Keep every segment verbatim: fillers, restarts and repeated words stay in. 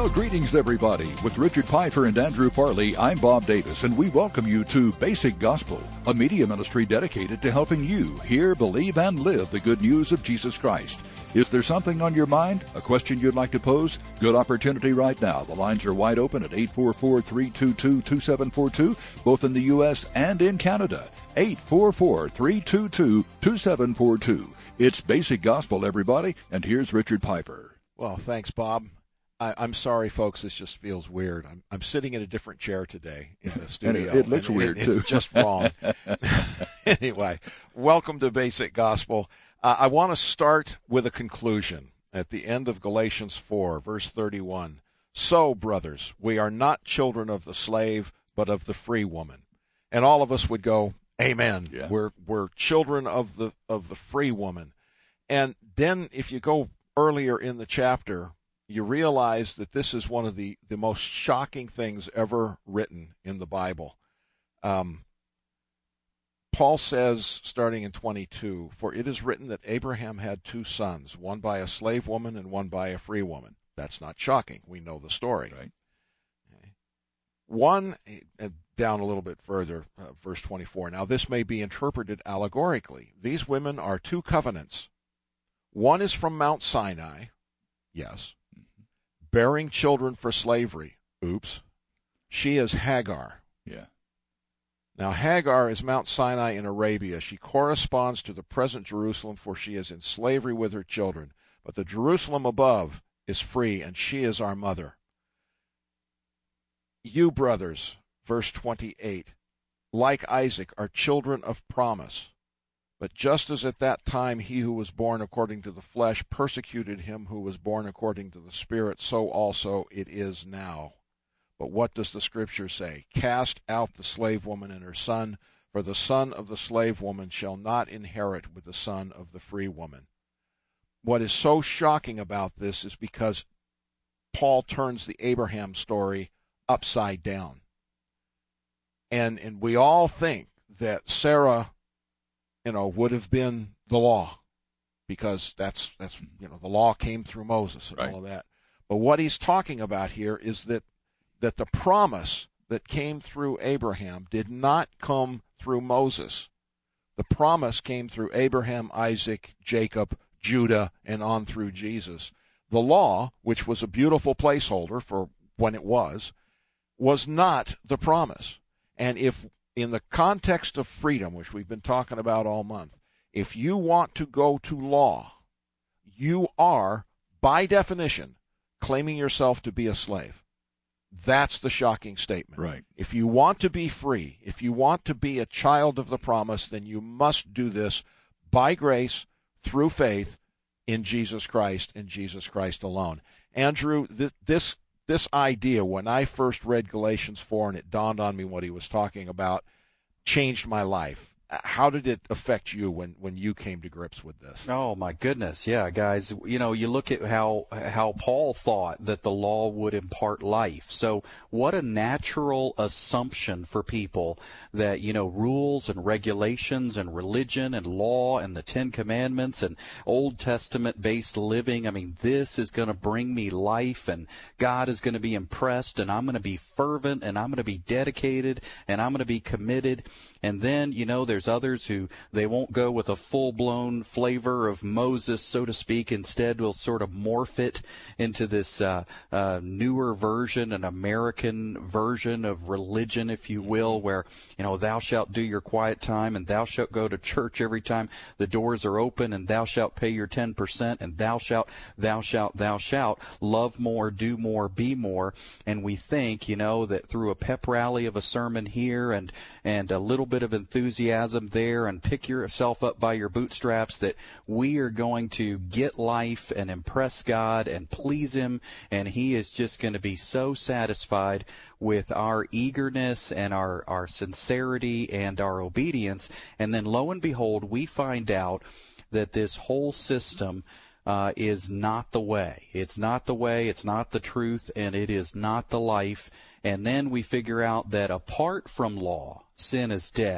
Well, greetings, everybody. With Richard Piper and Andrew Farley, I'm Bob Davis, and we welcome you to Basic Gospel, a media ministry dedicated to helping you hear, believe, and live the good news of Jesus Christ. Is there something on your mind? A question you'd like to pose? Good opportunity right now. The lines are wide open at eight four four, three two two, two seven four two, both in the U S and in Canada. eight four four, three two two, two seven four two. It's Basic Gospel, everybody, and here's Richard Piper. Well, thanks, Bob. I, I'm sorry, folks. This just feels weird. I'm, I'm sitting in a different chair today in the studio. And it, it looks and weird, it, too. It's just wrong. Anyway, welcome to Basic Gospel. Uh, I want to start with a conclusion at the end of Galatians four, verse thirty-one. So, brothers, we are not children of the slave, but of the free woman. And all of us would go, amen. Yeah. We're we're children of the of the free woman. And then if you go earlier in the chapter, you realize that this is one of the, the most shocking things ever written in the Bible. Um, Paul says, starting in twenty-two, for it is written that Abraham had two sons, one by a slave woman and one by a free woman. That's not shocking. We know the story. Right. Okay. One, uh, down a little bit further, uh, verse twenty-four. Now this may be interpreted allegorically. These women are two covenants. One is from Mount Sinai, yes, mm-hmm. bearing children for slavery. Oops. She is Hagar. Yeah. Now, Hagar is Mount Sinai in Arabia. She corresponds to the present Jerusalem, for she is in slavery with her children. But the Jerusalem above is free, and she is our mother. You, brothers, verse twenty-eight, like Isaac, are children of promise. But just as at that time he who was born according to the flesh persecuted him who was born according to the Spirit, so also it is now. But what does the Scripture say? Cast out the slave woman and her son, for the son of the slave woman shall not inherit with the son of the free woman. What is so shocking about this is because Paul turns the Abraham story upside down. And and we all think that Sarah, you know, would have been the law, because that's that's you know the law came through Moses and right. all of that. But what he's talking about here is that that the promise that came through Abraham did not come through Moses. The promise came through Abraham, Isaac, Jacob, Judah, and on through Jesus. The law, which was a beautiful placeholder for when it was, was not the promise. And if in the context of freedom, which we've been talking about all month, if you want to go to law, you are, by definition, claiming yourself to be a slave. That's the shocking statement. Right. If you want to be free, if you want to be a child of the promise, then you must do this by grace, through faith, in Jesus Christ and Jesus Christ alone. Andrew, this, this This idea, when I first read Galatians four and it dawned on me what he was talking about, changed my life. How did it affect you when, when you came to grips with this? Oh, my goodness. Yeah, guys, you know, you look at how how Paul thought that the law would impart life. So what a natural assumption for people that, you know, rules and regulations and religion and law and the Ten Commandments and Old Testament-based living, I mean, this is going to bring me life, and God is going to be impressed, and I'm going to be fervent, and I'm going to be dedicated, and I'm going to be committed. And then, you know, there's others who they won't go with a full-blown flavor of Moses, so to speak. Instead, will sort of morph it into this uh, uh, newer version, an American version of religion, if you will, where, you know, thou shalt do your quiet time, and thou shalt go to church every time the doors are open, and thou shalt pay your ten percent, and thou shalt, thou shalt, thou shalt, love more, do more, be more. And we think, you know, that through a pep rally of a sermon here and, and a little bit of enthusiasm there and pick yourself up by your bootstraps, that we are going to get life and impress God and please Him, and He is just going to be so satisfied with our eagerness and our, our sincerity and our obedience. And then lo and behold, we find out that this whole system uh, is not the way. It's not the way, it's not the truth, and it is not the life. And then we figure out that apart from law, sin is dead.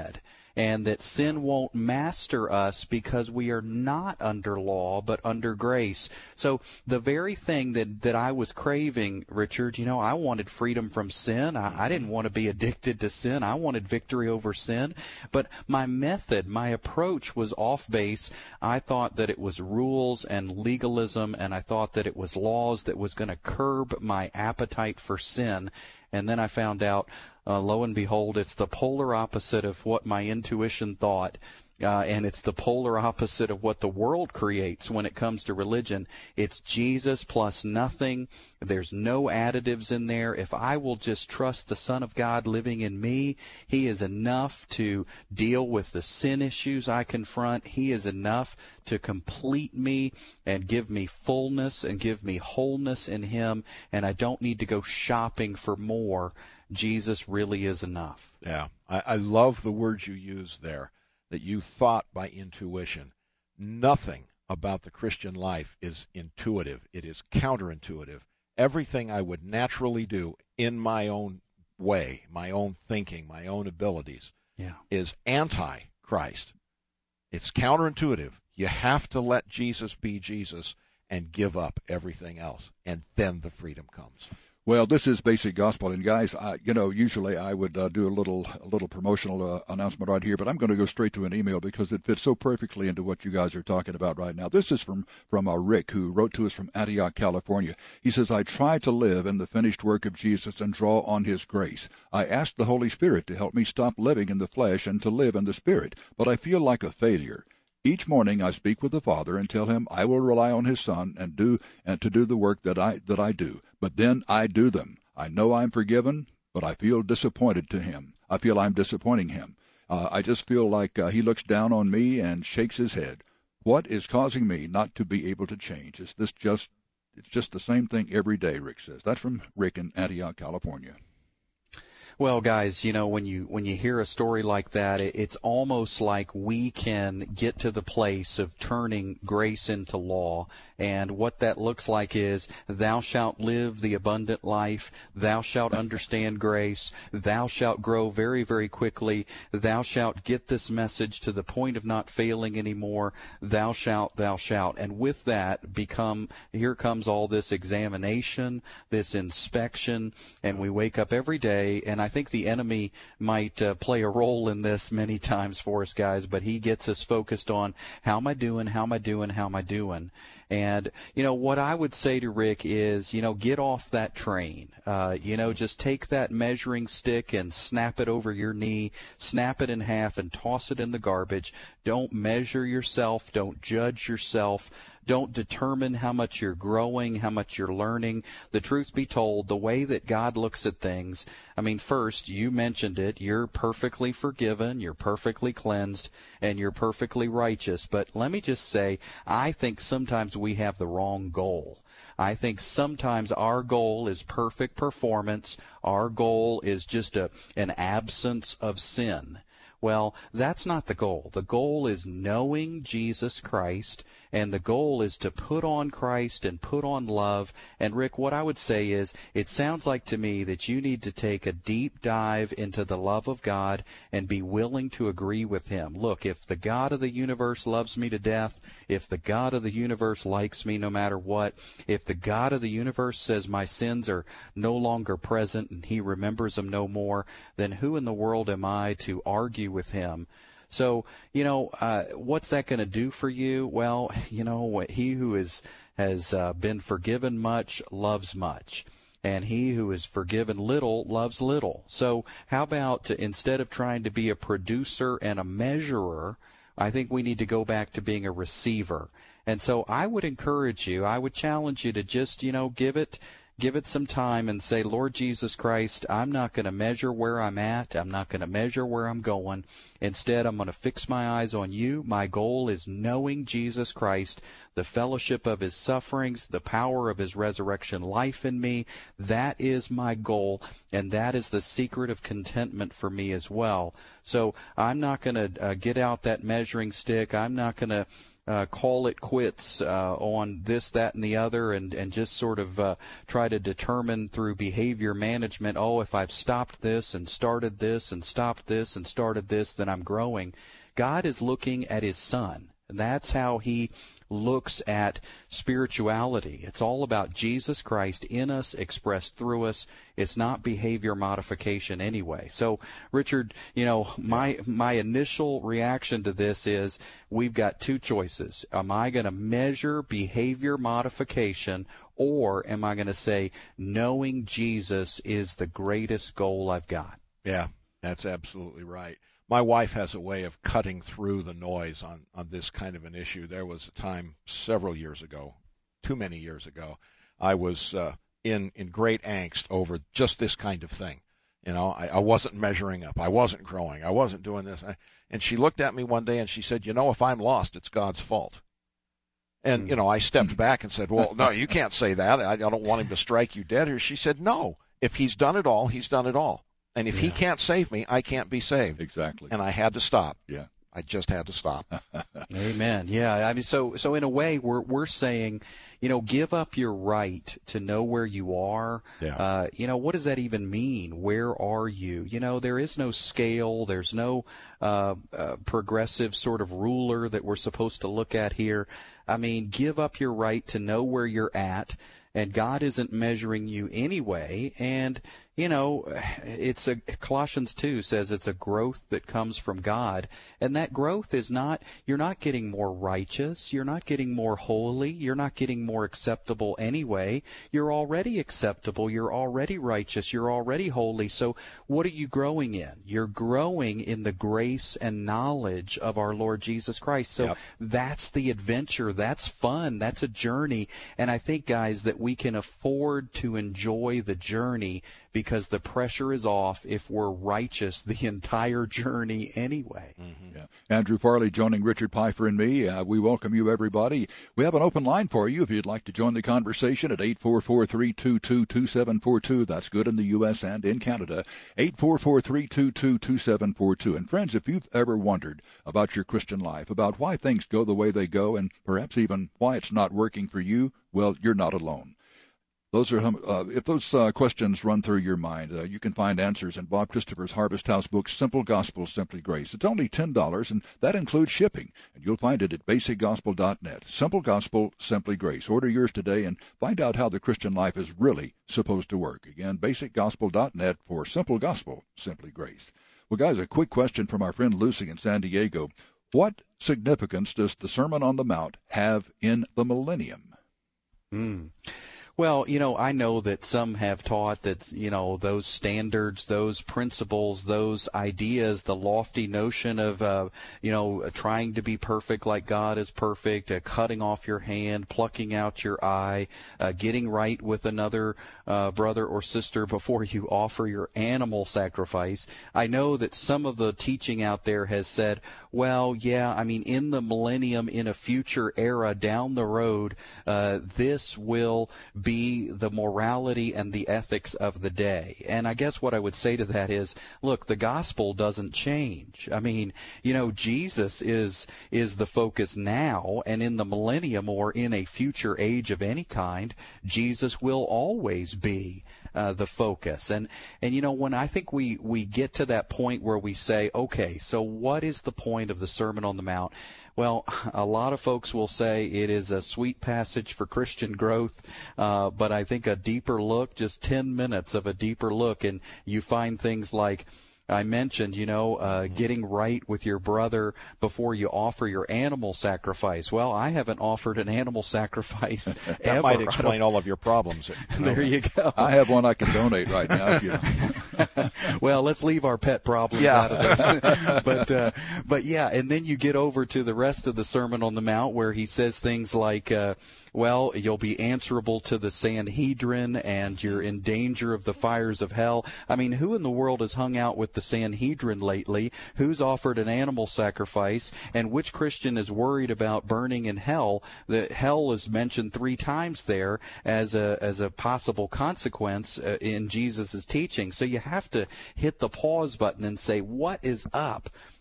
and that sin won't master us because we are not under law but under grace. So the very thing that, that I was craving, Richard, you know, I wanted freedom from sin. I, I didn't want to be addicted to sin. I wanted victory over sin. But my method, my approach was off base. I thought that it was rules and legalism, and I thought that it was laws that was going to curb my appetite for sin. And then I found out, uh, lo and behold, it's the polar opposite of what my intuition thought. Uh, and it's the polar opposite of what the world creates when it comes to religion. It's Jesus plus nothing. There's no additives in there. If I will just trust the Son of God living in me, He is enough to deal with the sin issues I confront. He is enough to complete me and give me fullness and give me wholeness in Him. And I don't need to go shopping for more. Jesus really is enough. Yeah, I, I love the words you use there, that you thought by intuition. Nothing about the Christian life is intuitive. It is counterintuitive. Everything I would naturally do in my own way, my own thinking, my own abilities, yeah. is anti-Christ. It's counterintuitive. You have to let Jesus be Jesus and give up everything else, and then the freedom comes. Well, this is Basic Gospel, and guys, I, you know, usually I would uh, do a little a little promotional uh, announcement right here, but I'm going to go straight to an email because it fits so perfectly into what you guys are talking about right now. This is from, from uh, Rick, who wrote to us from Antioch, California. He says, I try to live in the finished work of Jesus and draw on His grace. I ask the Holy Spirit to help me stop living in the flesh and to live in the Spirit, but I feel like a failure. Each morning I speak with the Father and tell Him I will rely on His Son and do and to do the work that I that I do. But then I do them. I know I'm forgiven, but I feel disappointed to Him. I feel I'm disappointing Him. Uh, I just feel like uh, He looks down on me and shakes His head. What is causing me not to be able to change? Is this just it's just the same thing every day? Rick says. That's from Rick in Antioch, California. Well, guys, you know, when you when you hear a story like that, it, it's almost like we can get to the place of turning grace into law. And what that looks like is, thou shalt live the abundant life, thou shalt understand grace, thou shalt grow very, very quickly, thou shalt get this message to the point of not failing anymore, thou shalt, thou shalt. And with that become, here comes all this examination, this inspection, and we wake up every day, and I I think the enemy might uh, play a role in this many times for us, guys, but he gets us focused on how am I doing, how am I doing, how am I doing? And, you know, what I would say to Rick is, you know, get off that train. Uh, you know, just take that measuring stick and snap it over your knee, snap it in half and toss it in the garbage. Don't measure yourself. Don't judge yourself. Don't determine how much you're growing, how much you're learning. The truth be told, the way that God looks at things, I mean, first, you mentioned it, you're perfectly forgiven, you're perfectly cleansed, and you're perfectly righteous. But let me just say, I think sometimes we have the wrong goal. I think sometimes our goal is perfect performance. Our goal is just a, an absence of sin. Well, that's not the goal. The goal is knowing Jesus Christ, and the goal is to put on Christ and put on love. And Rick, what I would say is, it sounds like to me that you need to take a deep dive into the love of God and be willing to agree with Him. Look, if the God of the universe loves me to death, if the God of the universe likes me no matter what, if the God of the universe says my sins are no longer present and He remembers them no more, then who in the world am I to argue with Him? So, you know, uh, what's that going to do for you? Well, you know, he who is, has uh, been forgiven much loves much. And he who is forgiven little loves little. So how about, instead of trying to be a producer and a measurer, I think we need to go back to being a receiver. And so I would encourage you, I would challenge you to just, you know, give it Give it some time and say, Lord Jesus Christ, I'm not going to measure where I'm at. I'm not going to measure where I'm going. Instead, I'm going to fix my eyes on you. My goal is knowing Jesus Christ, the fellowship of His sufferings, the power of His resurrection life in me. That is my goal, and that is the secret of contentment for me as well. So I'm not going to uh, get out that measuring stick. I'm not going to uh, call it quits uh, on this, that, and the other, and, and just sort of uh, try to determine through behavior management, oh, if I've stopped this and started this and stopped this and started this, then I'm growing. God is looking at his Son. That's how he looks at spirituality. It's all about Jesus Christ in us, expressed through us. It's not behavior modification anyway. So, Richard, you know, my my initial reaction to this is we've got two choices. Am I going to measure behavior modification, or am I going to say knowing Jesus is the greatest goal I've got? Yeah, that's absolutely right. My wife has a way of cutting through the noise on, on this kind of an issue. There was a time several years ago, too many years ago, I was uh, in, in great angst over just this kind of thing. You know, I, I wasn't measuring up. I wasn't growing. I wasn't doing this. And she looked at me one day and she said, you know, if I'm lost, it's God's fault. And, you know, I stepped back and said, well, no, you can't say that. I, I don't want him to strike you dead. Or she said, no, if he's done it all, he's done it all. And if yeah. he can't save me, I can't be saved. Exactly. And I had to stop. Yeah. I just had to stop. Amen. Yeah. I mean, so so in a way, we're we're saying, you know, give up your right to know where you are. Yeah. Uh, you know, what does that even mean? Where are you? You know, there is no scale. There's no uh, uh, progressive sort of ruler that we're supposed to look at here. I mean, give up your right to know where you're at. And God isn't measuring you anyway. And, you know, it's a Colossians two says it's a growth that comes from God. And that growth is not, you're not getting more righteous. You're not getting more holy. You're not getting more acceptable anyway. You're already acceptable. You're already righteous. You're already holy. So what are you growing in? You're growing in the grace and knowledge of our Lord Jesus Christ. So yep. that's the adventure. That's fun. That's a journey. And I think, guys, that we can afford to enjoy the journey because the pressure is off if we're righteous the entire journey anyway. Mm-hmm. Yeah. Andrew Farley joining Richard Pfeiffer and me. Uh, we welcome you, everybody. We have an open line for you if you'd like to join the conversation at eight four four, three two two, two seven four two. That's good in the U S and in Canada. eight four four, three two two, two seven four two. And friends, if you've ever wondered about your Christian life, about why things go the way they go, and perhaps even why it's not working for you, well, you're not alone. Those are uh, if those uh, questions run through your mind, uh, you can find answers in Bob Christopher's Harvest House book, Simple Gospel, Simply Grace. It's only ten dollars, and that includes shipping. And you'll find it at basic gospel dot net. Simple Gospel, Simply Grace. Order yours today and find out how the Christian life is really supposed to work. Again, basic gospel dot net for Simple Gospel, Simply Grace. Well, guys, a quick question from our friend Lucy in San Diego. What significance does the Sermon on the Mount have in the millennium? Hmm. Well, you know, I know that some have taught that, you know, those standards, those principles, those ideas, the lofty notion of, uh, you know, trying to be perfect like God is perfect, uh, cutting off your hand, plucking out your eye, uh, getting right with another uh, brother or sister before you offer your animal sacrifice. I know that some of the teaching out there has said, well, yeah, I mean, in the millennium, in a future era down the road, uh, this will be be the morality and the ethics of the day. And I guess what I would say to that is, look, the gospel doesn't change. I mean, you know, Jesus is is the focus now, and in the millennium or in a future age of any kind, Jesus will always be Uh, the focus. And, and you know, when I think we, we get to that point where we say, okay, so what is the point of the Sermon on the Mount? Well, a lot of folks will say it is a sweet passage for Christian growth, uh, but I think a deeper look, just ten minutes of a deeper look, and you find things like, I mentioned, you know, uh, getting right with your brother before you offer your animal sacrifice. Well, I haven't offered an animal sacrifice that ever. might explain all of your problems. There you go. I have one I can donate right now. If you Well, let's leave our pet problems yeah. out of this. but, uh, but yeah, and then you get over to the rest of the Sermon on the Mount where he says things like, uh, well, you'll be answerable to the Sanhedrin, and you're in danger of the fires of hell. I mean, who in the world has hung out with the Sanhedrin lately? Who's offered an animal sacrifice? And which Christian is worried about burning in hell? The hell is mentioned three times there as a as a possible consequence uh, in Jesus' teaching. So you have to hit the pause button and say, what is up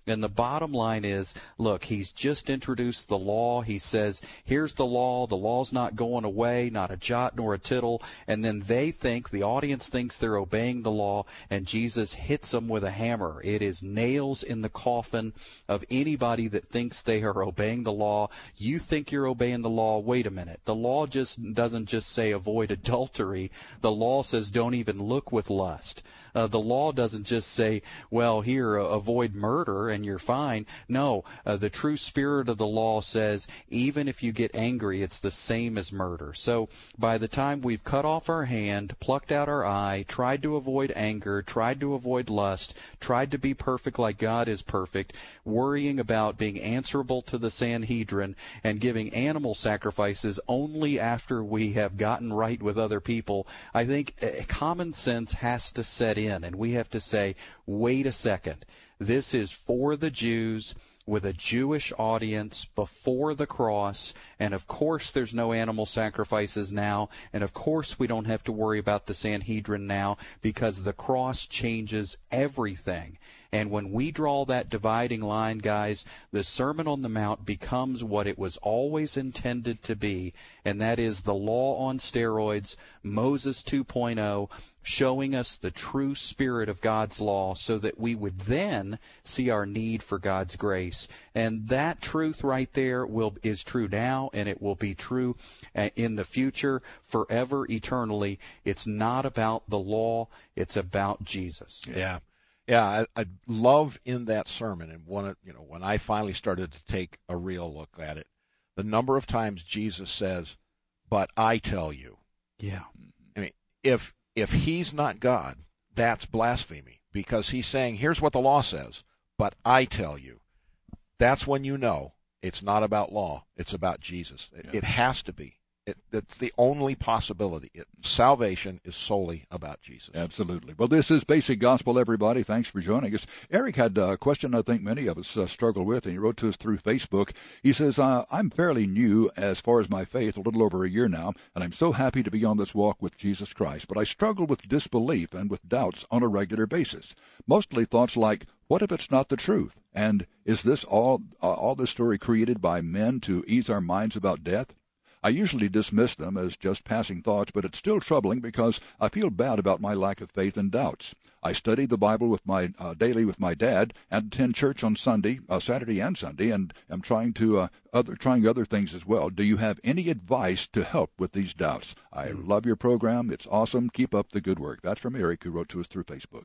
And the bottom line is, look, he's just introduced the law. He says, here's the law. The law's not going away, not a jot nor a tittle. And then they think, the audience thinks they're obeying the law, and Jesus hits them with a hammer. It is nails in the coffin of anybody that thinks they are obeying the law. You think you're obeying the law. Wait a minute. The law just doesn't just say avoid adultery. The law says don't even look with lust. Uh, the law doesn't just say, well, here, uh, avoid murder and you're fine. No, uh, the true spirit of the law says even if you get angry, it's the same as murder. So by the time we've cut off our hand, plucked out our eye, tried to avoid anger, tried to avoid lust, tried to be perfect like God is perfect, worrying about being answerable to the Sanhedrin, and giving animal sacrifices only after we have gotten right with other people, I think uh, common sense has to set in, and we have to say, wait a second, this is for the Jews with a Jewish audience before the cross, and of course there's no animal sacrifices now, and of course we don't have to worry about the Sanhedrin now, because the cross changes everything. And when we draw that dividing line, guys, the Sermon on the Mount becomes what it was always intended to be, and that is the law on steroids, Moses two point oh, showing us the true spirit of God's law so that we would then see our need for God's grace. And that truth right there will is true now, and it will be true in the future, forever, eternally. It's not about the law, it's about Jesus. Yeah. Yeah, I, I love in that sermon, and one, you know, when I finally started to take a real look at it, the number of times Jesus says, "But I tell you." Yeah. I mean, if if he's not God, that's blasphemy, because he's saying, "Here's what the law says, but I tell you." That's when you know it's not about law; it's about Jesus. It, yeah. it has to be. It, it's the only possibility. It, salvation is solely about Jesus. Absolutely. Well, this is Basic Gospel, everybody. Thanks for joining us. Eric had a question I think many of us uh, struggle with, and he wrote to us through Facebook. He says, uh, I'm fairly new as far as my faith, a little over a year now, and I'm so happy to be on this walk with Jesus Christ, but I struggle with disbelief and with doubts on a regular basis. Mostly thoughts like, what if it's not the truth? And is this all, uh, all this story created by men to ease our minds about death? I usually dismiss them as just passing thoughts, but it's still troubling because I feel bad about my lack of faith and doubts. I study the Bible with my uh, daily with my dad and attend church on Sunday, uh, Saturday and Sunday, and I'm trying to uh, other trying other things as well. Do you have any advice to help with these doubts? I mm. love your program. It's awesome. Keep up the good work. That's from Eric, who wrote to us through Facebook.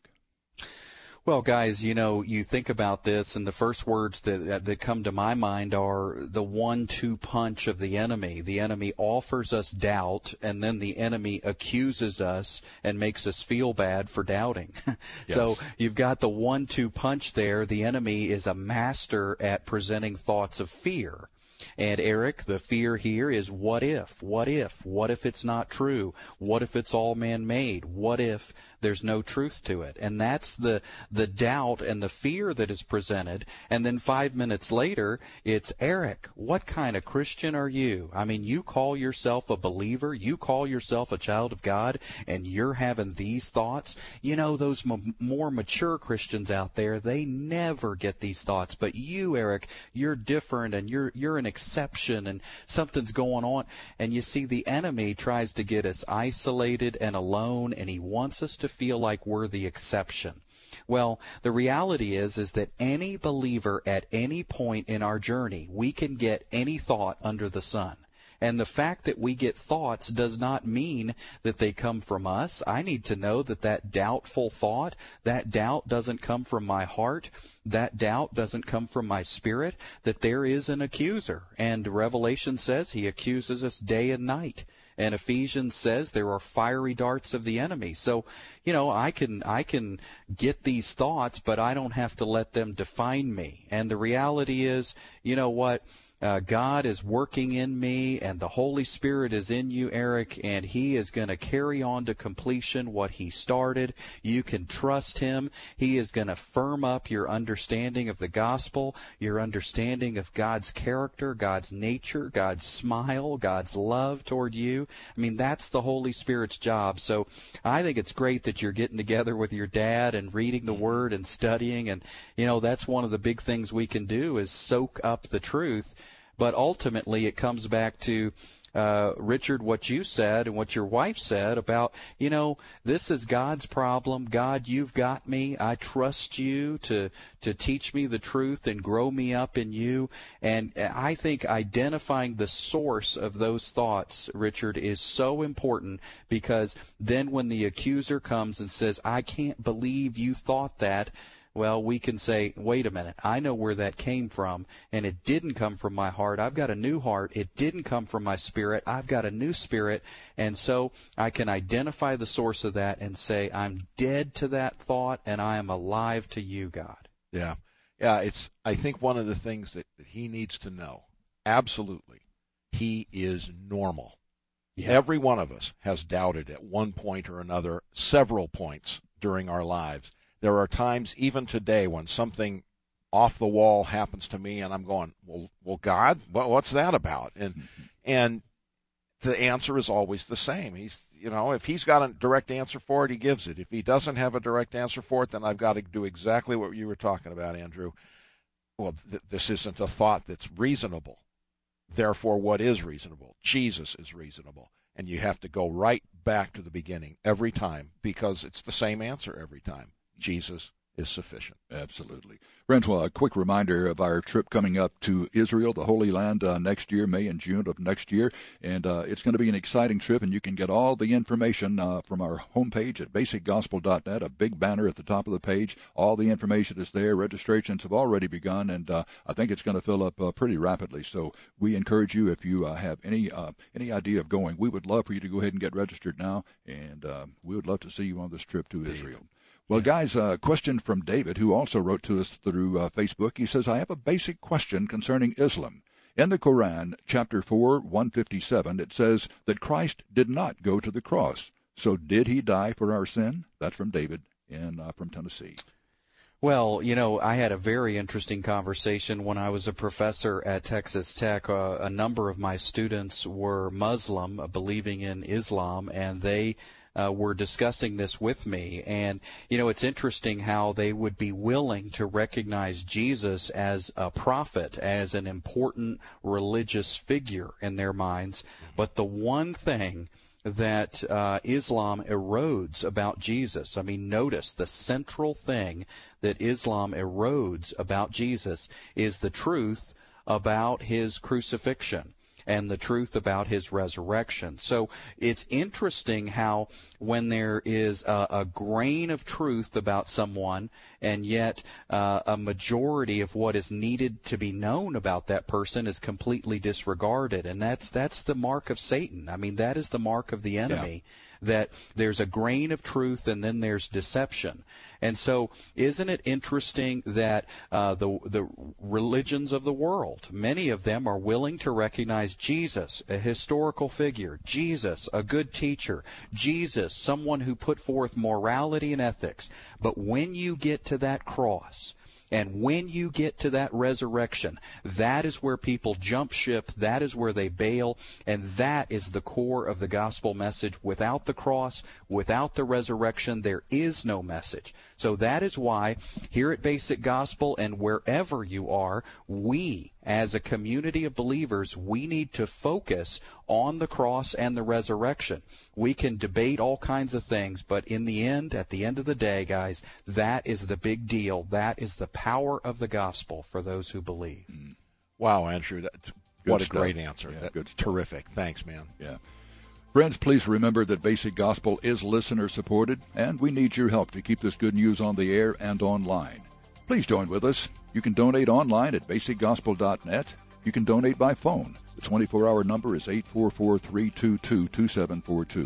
Well, guys, you know, you think about this, and the first words that that come to my mind are the one two punch of the enemy. The enemy offers us doubt, and then the enemy accuses us and makes us feel bad for doubting. Yes. So you've got the one two punch there. The enemy is a master at presenting thoughts of fear. And Eric, the fear here is what if, what if, what if it's not true? What if it's all man-made? What if there's no truth to it? And that's the the doubt and the fear that is presented. And then five minutes later, it's, Eric, what kind of Christian are you? I mean, you call yourself a believer, you call yourself a child of God, and you're having these thoughts? You know, those m- more mature Christians out there, they never get these thoughts. But you, Eric, you're different, and you're you're an exception, and something's going on. And you see, the enemy tries to get us isolated and alone, and he wants us to feel like we're the exception. Well, the reality is is that any believer at any point in our journey, we can get any thought under the sun. And the fact that we get thoughts does not mean that they come from us. I need to know that that doubtful thought, that doubt doesn't come from my heart. That doubt doesn't come from my spirit, that there is an accuser. And Revelation says he accuses us day and night. And Ephesians says there are fiery darts of the enemy. So, you know, I can I can get these thoughts, but I don't have to let them define me. And the reality is, you know what? uh, God is working in me, and the Holy Spirit is in you, Eric, and He is going to carry on to completion what He started. You can trust Him. He is going to firm up your understanding of the gospel, your understanding of God's character, God's nature, God's smile, God's love toward you. I mean, that's the Holy Spirit's job. So I think it's great that you're getting together with your dad and reading the Word and studying. And, you know, that's one of the big things we can do is soak up the truth. But ultimately it comes back to, uh, Richard, what you said and what your wife said about, you know, this is God's problem. God, you've got me. I trust you to, to teach me the truth and grow me up in you. And I think identifying the source of those thoughts, Richard, is so important, because then when the accuser comes and says, I can't believe you thought that, well, we can say, wait a minute, I know where that came from, and it didn't come from my heart. I've got a new heart. It didn't come from my spirit. I've got a new spirit, and so I can identify the source of that and say, I'm dead to that thought, and I am alive to you, God. Yeah. Yeah, it's, I think one of the things that, that he needs to know, absolutely, he is normal. Yeah. Every one of us has doubted at one point or another, several points during our lives. There are times, even today, when something off the wall happens to me, and I'm going, "Well, well, God, what, what's that about?" And mm-hmm. and the answer is always the same. He's, you know, if He's got a direct answer for it, He gives it. If He doesn't have a direct answer for it, then I've got to do exactly what you were talking about, Andrew. Well, th- this isn't a thought that's reasonable. Therefore, what is reasonable? Jesus is reasonable, and you have to go right back to the beginning every time, because it's the same answer every time. Jesus is sufficient. Absolutely. Friends, well, a quick reminder of our trip coming up to Israel, the Holy Land, uh, next year, May and June of next year. And uh, it's going to be an exciting trip, and you can get all the information uh, from our homepage at basic gospel dot net, a big banner at the top of the page. All the information is there. Registrations have already begun, and uh, I think it's going to fill up uh, pretty rapidly. So we encourage you, if you uh, have any uh, any idea of going, we would love for you to go ahead and get registered now, and uh, we would love to see you on this trip to Israel. Well, guys, a question from David, who also wrote to us through uh, Facebook. He says, I have a basic question concerning Islam. In the Quran, chapter four, one fifty-seven, it says that Christ did not go to the cross. So did He die for our sin? That's from David in, uh, from Tennessee. Well, you know, I had a very interesting conversation when I was a professor at Texas Tech. Uh, a number of my students were Muslim, uh, believing in Islam, and they Uh, were discussing this with me. And, you know, it's interesting how they would be willing to recognize Jesus as a prophet, as an important religious figure in their minds. But the one thing that uh, Islam erodes about Jesus, I mean, notice the central thing that Islam erodes about Jesus is the truth about His crucifixion and the truth about His resurrection. So it's interesting how when there is a, a grain of truth about someone, and yet uh, a majority of what is needed to be known about that person is completely disregarded. And that's that's the mark of Satan. I mean, that is the mark of the enemy. Yeah. That there's a grain of truth and then there's deception. And so isn't it interesting that uh, the the religions of the world, many of them are willing to recognize Jesus, a historical figure, Jesus, a good teacher, Jesus, someone who put forth morality and ethics. But when you get to that cross, and when you get to that resurrection, that is where people jump ship, that is where they bail, and that is the core of the gospel message. Without the cross, without the resurrection, there is no message. So that is why here at Basic Gospel and wherever you are, we, as a community of believers, we need to focus on the cross and the resurrection. We can debate all kinds of things, but in the end, at the end of the day, guys, that is the big deal. That is the power of the gospel for those who believe. Wow, Andrew, that, what a stuff. Great answer. Yeah, That's good stuff. Terrific. Thanks, man. Yeah. Friends, please remember that Basic Gospel is listener-supported, and we need your help to keep this good news on the air and online. Please join with us. You can donate online at basic gospel dot net. You can donate by phone. The twenty-four hour number is eight four four, three two two, two seven four two. You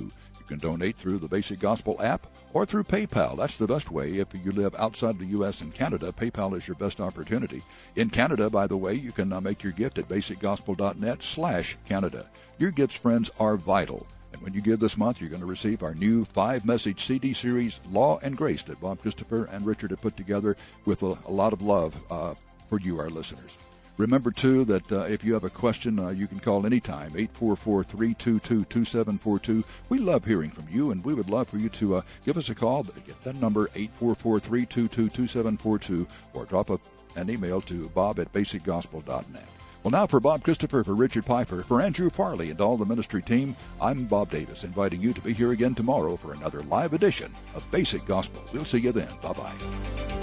can donate through the Basic Gospel app or through PayPal. That's the best way. If you live outside the U S and Canada, PayPal is your best opportunity. In Canada, by the way, you can uh, make your gift at basicgospel.net slash Canada. Your gifts, friends, are vital. And when you give this month, you're going to receive our new five-message C D series, Law and Grace, that Bob Christopher and Richard have put together with a, a lot of love uh, for you, our listeners. Remember, too, that uh, if you have a question, uh, you can call anytime, eight four four, three two two, two seven four two. We love hearing from you, and we would love for you to uh, give us a call. Get that number, eight four four, three two two, two seven four two, or drop a, an email to bob at basic gospel dot net. Well, now for Bob Christopher, for Richard Piper, for Andrew Farley, and all the ministry team, I'm Bob Davis, inviting you to be here again tomorrow for another live edition of Basic Gospel. We'll see you then. Bye-bye.